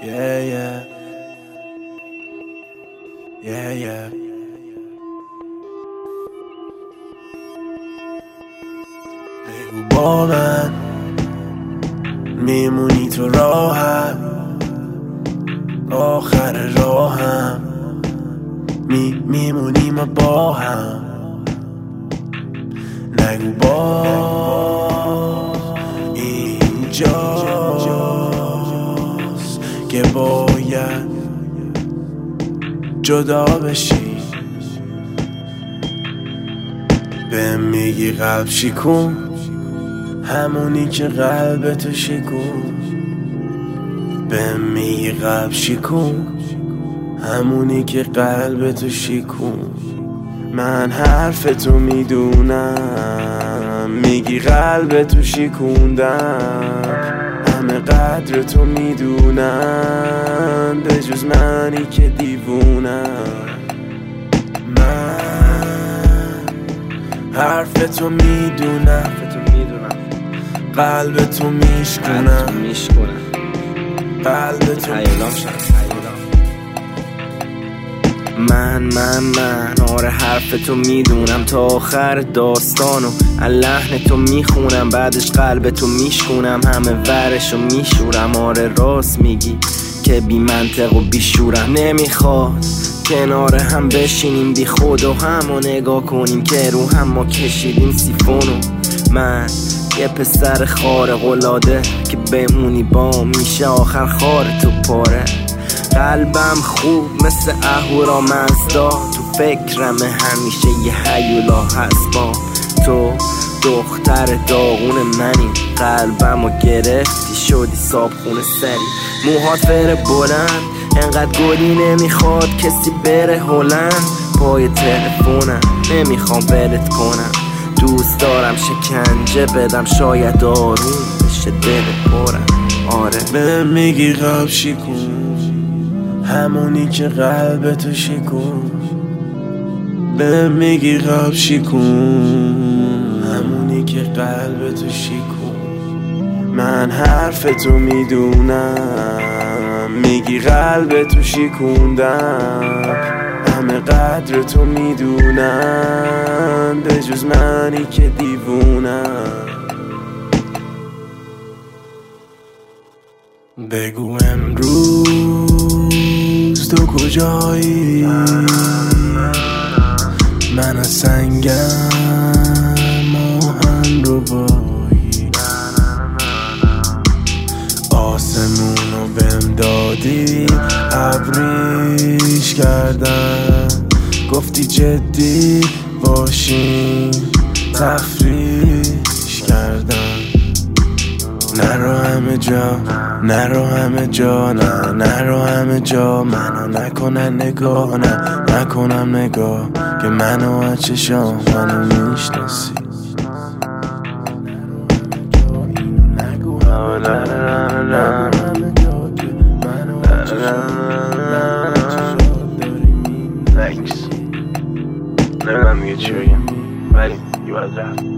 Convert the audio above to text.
Yeah, yeah. Yeah, yeah. بگو با من میمونی تو راهم، آخر راهم میمونیم با هم. نگو باز اینجاست که باید جدا بشی. به میگی قلب شکون، همونی که قلب تو شکون. به میگی قلب شکون، همونی که قلب تو شکون. من حرف تو میدونم، میگی قلب تو شکوندم. همه قدر تو میدونم به جز منی که دیوونم. من حرف تو میدونم، قلب تو میشکنم، قلب تو من آره حرف تو میدونم تا آخر داستانو لحن تو میخونم، بعدش قلب تو میشکنم، همه ورشو میشورم. آره راست میگی که بی منطق و بی شورم. نمیخواد کنار هم بشینیم بی خود و همو نگاه کنیم که رو هم ما کشیدیم سیفونو. من یه پسر خارق العاده که بمونی با میشه آخر خار تو پاره. قلبم خوب مثل اهورا مزدا، تو فکرم همیشه یه هیولا هست با تو. دختر داغون منی، قلبمو گرفتی شدی صابخونه سری. موهات فر بلند انقدر گلی نمیخواد کسی بره هلند. پای تلفونم نمیخوام ولت کنم، دوست دارم شکنجه بدم شاید آروم بشه دل پرم. آره به میگی قلب شکون، همونی که قلب تو شکون. به میگی قلب شکون، همونی که قلب تو شکون. من حرف تو میدونم، میگی قلب تو شکوندم. همه قدر تو میدونم به جز منی که دیوونم. بگو امروز تو کجایی؟ من از سنگم آهن رو بایی. آسمونو بهم دادی ابریش کردم. گفتی جدی باشیم تفریش کردم. نرو همه جا، نرو همه جا، نه نرو همه جا. منو نکنن نگاه، نه نکنم نگاه که منو از چشام منو میشناسی. نمیدونم دیگه چی بگم ولی یه باید رفت.